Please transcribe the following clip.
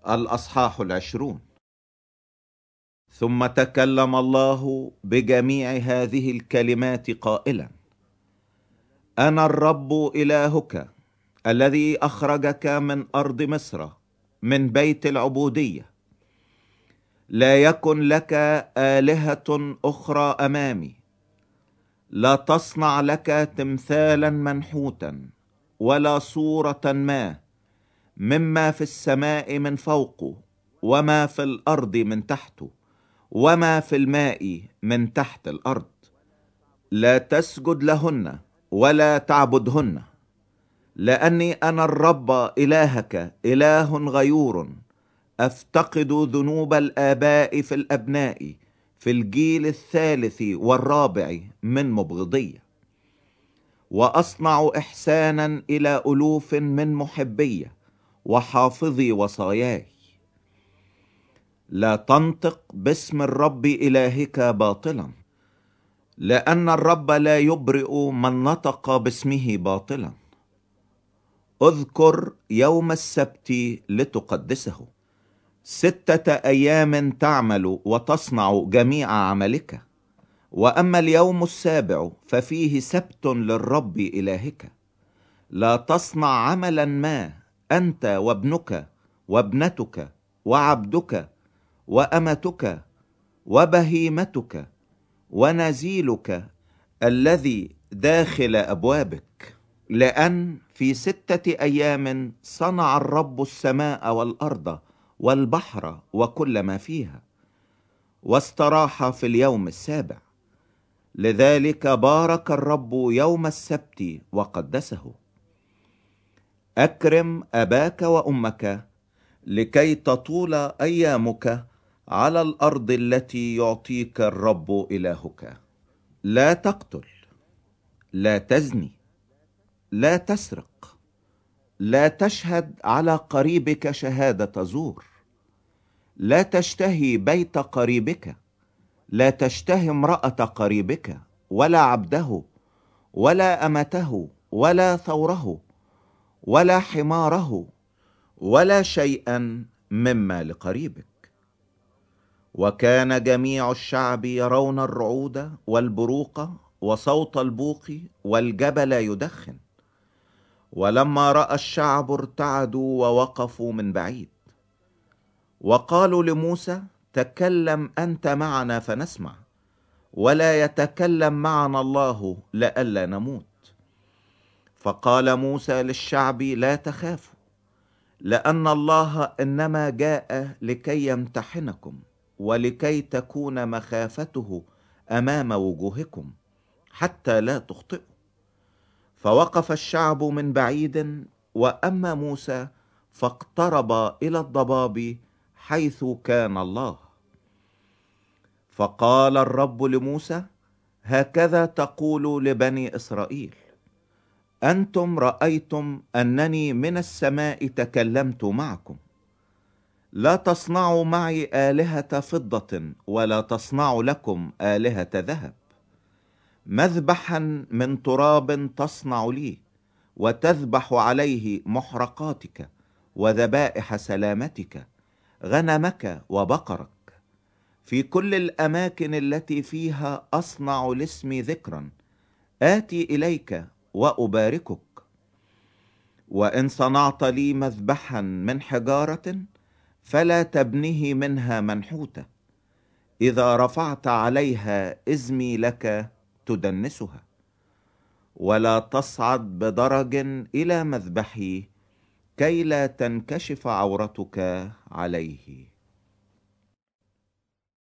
الأصحاح 20. ثم تكلم الله بجميع هذه الكلمات قائلا: أنا الرب إلهك الذي أخرجك من أرض مصر من بيت العبودية. لا يكن لك آلهة أخرى أمامي. لا تصنع لك تمثالا منحوتا ولا صورة ما مما في السماء من فوقه وما في الأرض من تحته وما في الماء من تحت الأرض. لا تسجد لهن ولا تعبدهن، لأني أنا الرب إلهك إله غيور، أفتقد ذنوب الآباء في الأبناء في الجيل الثالث والرابع من مبغضية، وأصنع إحسانا إلى ألوف من محبي وحافظي وصاياي. لا تنطق باسم الرب إلهك باطلا، لأن الرب لا يبرئ من نطق باسمه باطلا. اذكر يوم السبت لتقدسه، 6 أيام تعمل وتصنع جميع عملك، وأما اليوم السابع ففيه سبت للرب إلهك. لا تصنع عملا ما أنت وابنك وابنتك وعبدك وأمتك وبهيمتك ونزيلك الذي داخل أبوابك، لأن في 6 أيام صنع الرب السماء والأرض والبحر وكل ما فيها، واستراح في اليوم السابع. لذلك بارك الرب يوم السبت وقدسه. أكرم أباك وأمك لكي تطول أيامك على الأرض التي يعطيك الرب إلهك. لا تقتل، لا تزني، لا تسرق، لا تشهد على قريبك شهادة زور، لا تشتهي بيت قريبك، لا تشتهي امرأة قريبك ولا عبده ولا أمته ولا ثوره ولا حماره ولا شيئا مما لقريبك. وكان جميع الشعب يرون الرعود والبروق وصوت البوق والجبل يدخن. ولما رأى الشعب ارتعدوا ووقفوا من بعيد، وقالوا لموسى: تكلم أنت معنا فنسمع، ولا يتكلم معنا الله لئلا نموت. فقال موسى للشعب: لا تخافوا، لأن الله إنما جاء لكي يمتحنكم ولكي تكون مخافته أمام وجوهكم حتى لا تخطئوا. فوقف الشعب من بعيد، وأما موسى فاقترب إلى الضباب حيث كان الله. فقال الرب لموسى: هكذا تقول لبني إسرائيل: أنتم رأيتم أنني من السماء تكلمت معكم. لا تصنعوا معي آلهة فضة ولا تصنعوا لكم آلهة ذهب. مذبحا من تراب تصنع لي، وتذبح عليه محرقاتك وذبائح سلامتك، غنمك وبقرك، في كل الأماكن التي فيها أصنع لاسمي ذكرا. آتي إليك وأباركك. وإن صنعت لي مذبحا من حجارة فلا تبنه منها منحوتة. إذا رفعت عليها إزمي لك تدنسها. ولا تصعد بدرج إلى مذبحي كي لا تنكشف عورتك عليه.